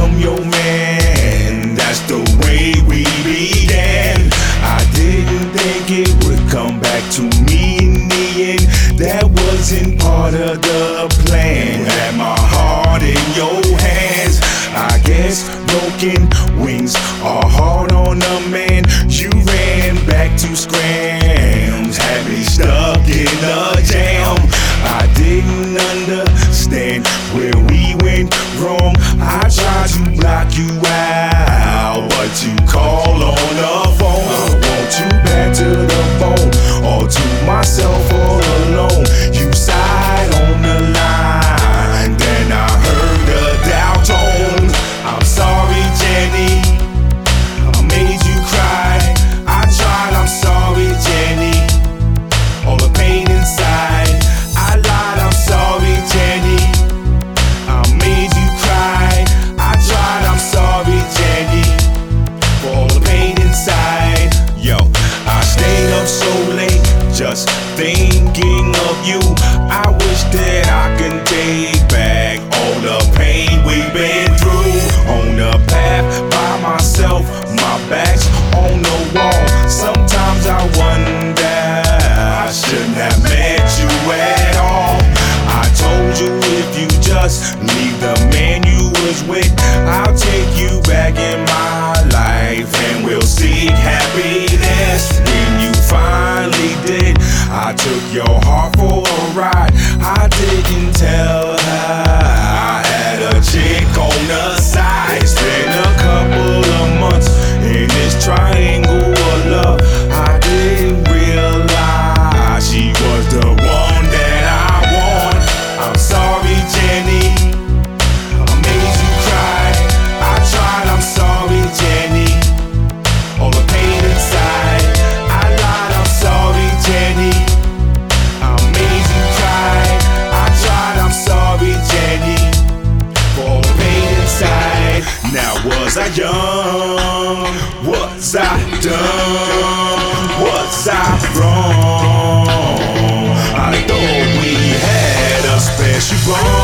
I'm your man. That's the way we began. I didn't think it would come back to me in the end. That wasn't part of the plan. You had my heart in your hands. I guess broken wings are hard on a man. You ran back to scrams, had me stuck in a jam. I didn't understand where we went wrong. I tried to block you out, but you call on the phone. I want you back to the phone, all to myself all alone. You sighed on the line, then I heard the dial tone. I'm sorry, Jenny, I made you cry. I tried, I'm sorry, Jenny, all the pain inside. I lied, I'm sorry, Jenny, I made you cry. I tried, I'm sorry, Jenny, for all the pain inside. Yo, I stayed up so late, just thinking of you. I wish that I could take back all the pain we've been through. On the path by myself, my back's on the wall. Sometimes I wonder I shouldn't have met you at all. I told you if you just leave the man you was with, I'll take you back in my life and we'll seek happiness. When you finally did, I took your heart for a ride. I didn't tell her I had a chick on the side. It's been a couple of months in this triangle of love. I didn't realize she was the one that I want. I'm sorry, Jenny, I made you cry. I tried, I'm sorry, Jenny, all the pain inside. I lied, I'm sorry, Jenny, I made you cry. I tried, I'm sorry, Jenny, for all the pain inside. Now was I young? Was I dumb? Was I wrong? I thought we had a special bond.